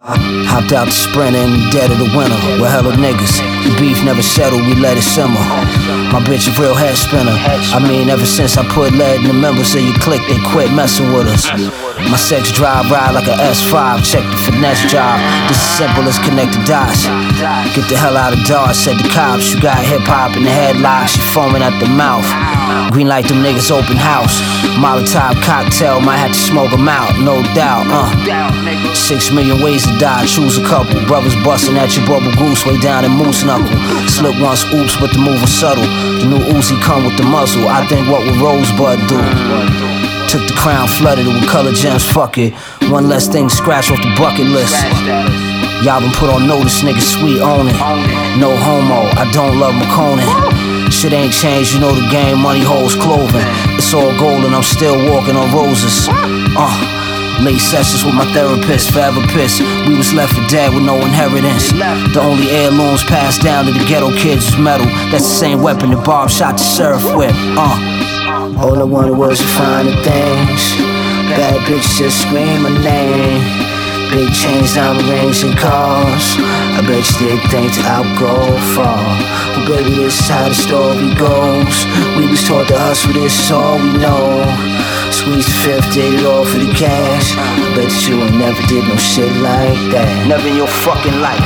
Hopped out the Sprinter in the dead of the winter with hella niggas. The beef never settled, we let it simmer. My bitch a real head spinner. I mean, ever since I put lead in the members of your clique, they quit messing with us. My sex drive ride like a S5, check the finesse job. This is simple as connected dots. Get the hell out of Dodge, said the cops. You got hip-hop in the headlock, she foaming at the mouth. Green light them niggas open house. Molotov cocktail, might have to smoke them out, no doubt. 6 million ways to die, choose a couple. Brothers busting at your bubble goose way down in Moose Knuckle. Slip once, oops, but the move was subtle. The new Uzi come with the muzzle. I think what would Rosebud do? Took the crown, flooded it with color gems, fuck it. One less thing to scratch off the bucket list. Y'all been put on notice, niggas sweet, own it. No homo, I don't love McConan. Shit ain't changed, you know the game, money holds clothing. It's all gold and I'm still walking on roses. Late sessions with my therapist, forever pissed. We was left for dead with no inheritance. The only heirlooms passed down to the ghetto kids was metal. That's the same weapon that Bob shot the sheriff with. All I wanted was to find the things. Bad bitches just scream my name. Big chains, diamond rings and cars. I bet you did think that I would go far. But baby, this is how the story goes. We was taught to hustle, this is all we know. Squeeze the fifth, did it all for the cash. I bet you ain't never did no shit like that. Never in your fucking life.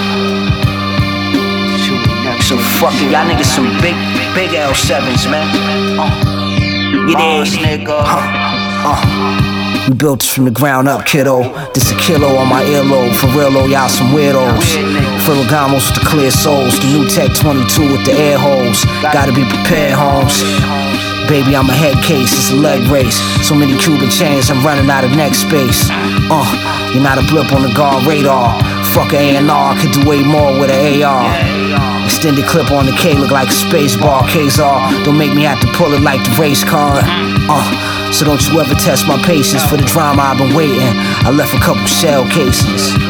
So fucking y'all niggas some big L7s, man. You dig? We built this from the ground up, kiddo. This a kilo on my earlobe. For real, y'all some weirdos. Ferragamos with the clear soles. The new Tech 22 with the air holes. Gotta be prepared, homes. Baby, I'm a head case, it's a leg race. So many Cuban chains, I'm running out of neck space. You're not a blip on the guard radar. Fuck a A&R, could do way more with an AR. Extended clip on the K, look like a space bar. Kzar, don't make me have to pull it like the race car. So don't you ever test my patience. For the drama I've been waiting, I left a couple shell cases.